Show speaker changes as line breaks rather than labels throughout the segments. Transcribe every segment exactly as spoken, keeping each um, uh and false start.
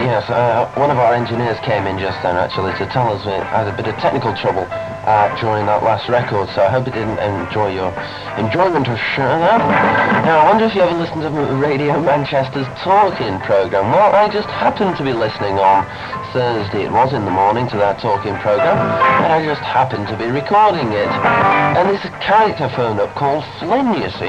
yes, uh, one of our engineers came in just then, actually, to tell us we had a bit of technical trouble uh, during that last record, so I hope it didn't enjoy your enjoyment of that. Now, I wonder if you ever listened to Radio Manchester's talking programme. Well, I just happened to be listening on Thursday, it was in the morning, to that talking programme, and I just happened to be recording it. And this character phoned up called Flynn, you see.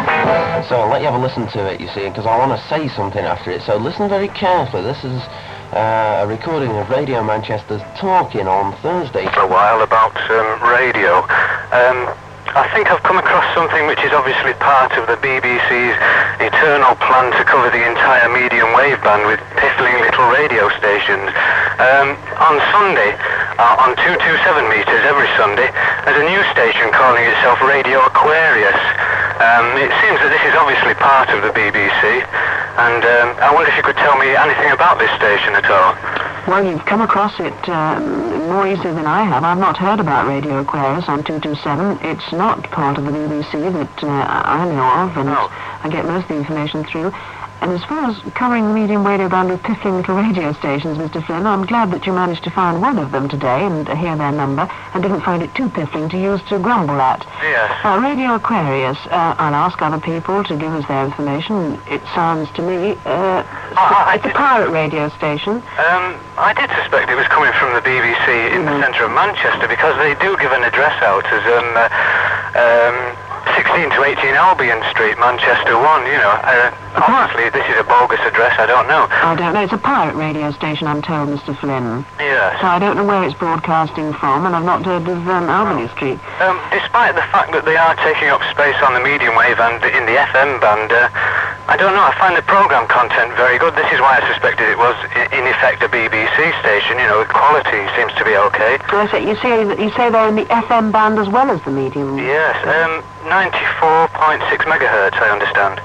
So I'll let you have a listen to it, you see, because I want to say something after it. So listen very carefully. This is uh, a recording of Radio Manchester's talking on Thursday.
For a while about um, radio. Um, I think I've come across something which is obviously part of the B B C's eternal plan to cover the entire medium wave band with piffling little radio stations. Um, on Sunday, uh, on two twenty-seven meters every Sunday, there's a new station calling itself Radio Aquarius. Um, it seems that this is obviously part of the B B C, and um, I wonder if you could tell me anything about this station at all.
Well, you've come across it um, more easily than I have. I've not heard about Radio Aquarius on two twenty-seven. It's not part of the B B C that uh, I know of, and
oh.
I get most of the information through. And as far as covering the medium radio band with piffling little radio stations, Mister Flynn, I'm glad that you managed to find one of them today and hear their number, and didn't find it too piffling to use to grumble at.
Yes.
Uh, Radio Aquarius, uh, I'll ask other people to give us their information. It sounds to me, uh,
oh,
it's a pirate radio station.
Um, I did suspect it was coming from the B B C in mm. the centre of Manchester, because they do give an address out as um, uh, um, sixteen to eighteen Albion Street, Manchester one, you know. Uh, obviously, this is a bogus address, I don't know.
I don't know. It's a pirate radio station, I'm told, Mister Flynn.
Yes.
So I don't know where it's broadcasting from, and I've not heard of um, Albany
oh.
Street.
Um, despite the fact that they are taking up space on the medium wave and in the F M band, uh, I don't know, I find the programme content very good. This is why I suspected it was, in effect, a B B C station. You know, the quality seems to be okay.
So I say, you say that you say they're in the F M band as well as the medium?
Yes, um, ninety-four point six megahertz, I understand.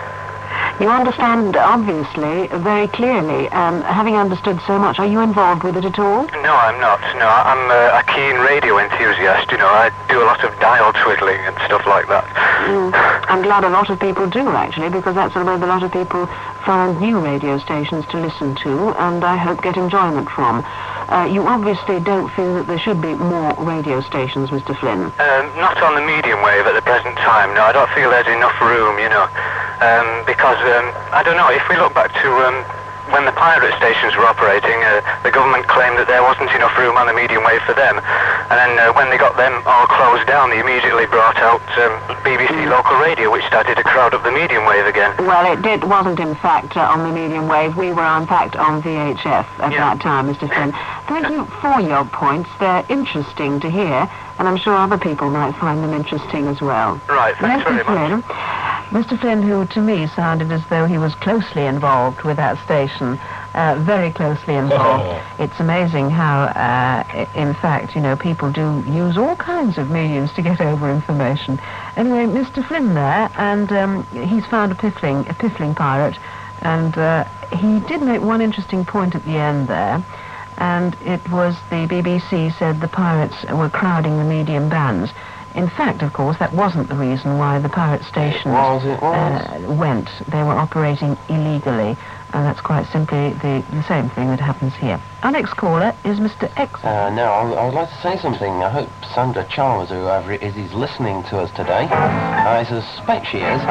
You understand, obviously, very clearly. Um, having understood so much, are you involved with it at all?
No, I'm not. No, I'm uh, a keen radio enthusiast. You know, I do a lot of dial twiddling and stuff like that.
Mm. I'm glad a lot of people do, actually, because that's the way a lot of people find new radio stations to listen to, and I hope get enjoyment from. Uh, you obviously don't feel that there should be more radio stations, Mister Flynn?
Um, not on the medium wave at the present time, no. I don't feel there's enough room, you know. Um, because, um, I don't know, if we look back to um, when the pirate stations were operating, uh, the government claimed that there wasn't enough room on the medium wave for them. And then uh, when they got them all closed down, they immediately brought out um, B B C local radio, which started to crowd up the medium wave again.
Well, it did, wasn't, in fact, uh, on the medium wave. We were, in fact, on V H F at
yeah.
that time, Mister Flynn. Thank you for your points. They're interesting to hear, and I'm sure other people might find them interesting as well.
Right, thanks
Mister
very much.
Flynn, Mister Flynn, who to me sounded as though he was closely involved with that station, uh, very closely involved. Oh. It's amazing how, uh, in fact, you know, people do use all kinds of mediums to get over information. Anyway, Mister Flynn there, and um, he's found a piffling, a piffling pirate, and uh, he did make one interesting point at the end there, and it was the B B C said the pirates were crowding the medium bands. In fact, of course, that wasn't the reason why the pirate stations
it was, it was.
Uh, went. They were operating illegally, and that's quite simply the, the same thing that happens here. Our next caller is Mister X.
Uh, now, I, I would like to say something. I hope Sandra Chalmers, or whoever it is, is listening to us today. I suspect she is.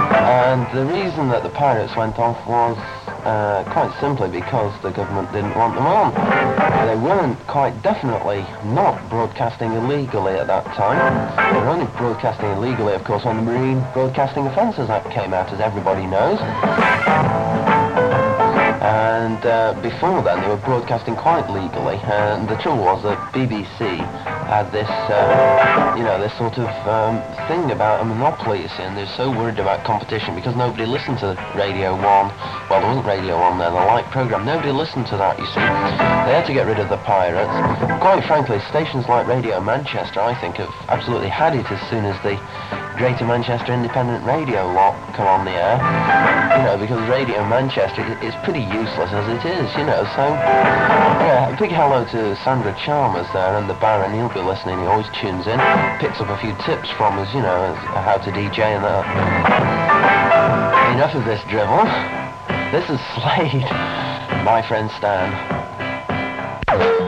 And the reason that the pirates went off was uh, quite simply because the government didn't want them on. They weren't quite definitely not broadcasting illegally at that time. They were only broadcasting illegally, of course, when the Marine Broadcasting Offences Act came out, as everybody knows. And uh, before then, they were broadcasting quite legally. And the trouble was that B B C had this, uh, you know, this sort of um, thing about a monopoly, you see, and they're so worried about competition because nobody listened to Radio one. Well, there wasn't Radio one then, the light programme. Nobody listened to that, you see. They had to get rid of the pirates. Quite frankly, stations like Radio Manchester, I think, have absolutely had it as soon as the Greater Manchester Independent Radio lot come on the air, you know, because Radio Manchester is pretty useless as it is, you know, so, yeah, a big hello to Sandra Chalmers there and the Baron. He'll be listening, he always tunes in, picks up a few tips from us, you know, as how to D J and that. Enough of this drivel. This is Slade. My friend Stan.